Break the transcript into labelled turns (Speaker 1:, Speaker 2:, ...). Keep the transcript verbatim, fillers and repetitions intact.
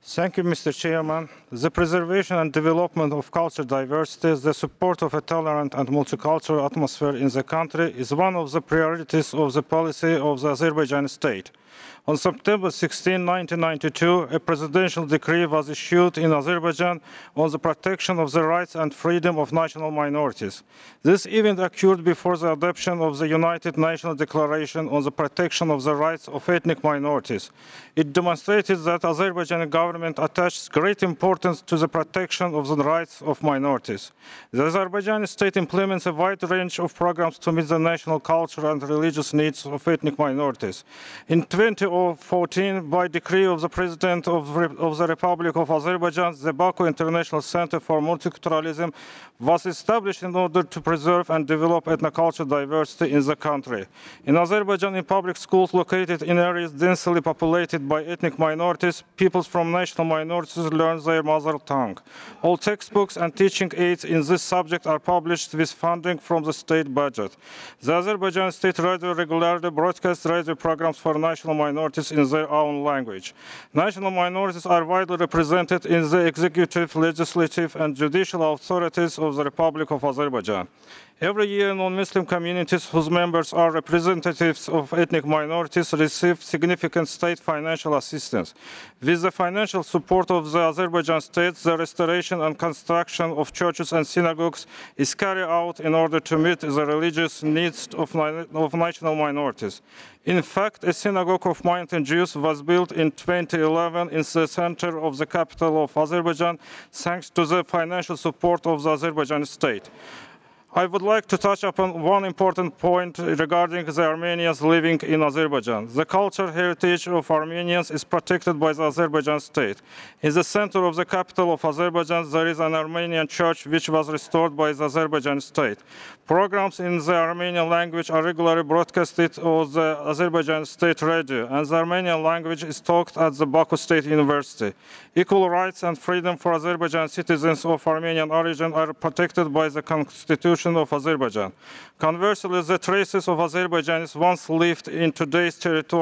Speaker 1: Thank you, Mister Chairman. The preservation and development of cultural diversity, the support of a tolerant and multicultural atmosphere in the country is one of the priorities of the policy of the Azerbaijani state. On September sixteenth, nineteen ninety-two, a presidential decree was issued in Azerbaijan on the protection of the rights and freedom of national minorities. This event occurred before the adoption of the United Nations Declaration on the protection of the rights of ethnic minorities. It demonstrated that the Azerbaijani government attaches great importance to the protection of the rights of minorities. The Azerbaijani state implements a wide range of programs to meet the national, cultural, and religious needs of ethnic minorities. In twenty fourteen, by decree of the President of, of the Republic of Azerbaijan, the Baku International Center for Multiculturalism was established in order to preserve and develop ethnocultural diversity in the country. In Azerbaijan, in public schools located in areas densely populated by ethnic minorities, peoples from national minorities learn their mother tongue. All textbooks and teaching aids in this subject are published with funding from the state budget. The Azerbaijan State Radio regularly broadcasts radio programs for national minorities in their own language. National minorities are widely represented in the executive, legislative, and judicial authorities of the Republic of Azerbaijan. Every year, non-Muslim communities whose members are representatives of ethnic minorities receive significant state financial assistance. With the financial support of the Azerbaijan state, the restoration and construction of churches and synagogues is carried out in order to meet the religious needs of, of national minorities. In fact, a synagogue of Mountain Jews was built in twenty eleven in the center of the capital of Azerbaijan, thanks to the financial support of the Azerbaijan state. I would like to touch upon one important point regarding the Armenians living in Azerbaijan. The cultural heritage of Armenians is protected by the Azerbaijan state. In the center of the capital of Azerbaijan, there is an Armenian church which was restored by the Azerbaijan state. Programs in the Armenian language are regularly broadcasted on the Azerbaijan state radio, and the Armenian language is taught at the Baku State University. Equal rights and freedom for Azerbaijan citizens of Armenian origin are protected by the Constitution of Azerbaijan. Conversely, the traces of Azerbaijanis once lived in today's territory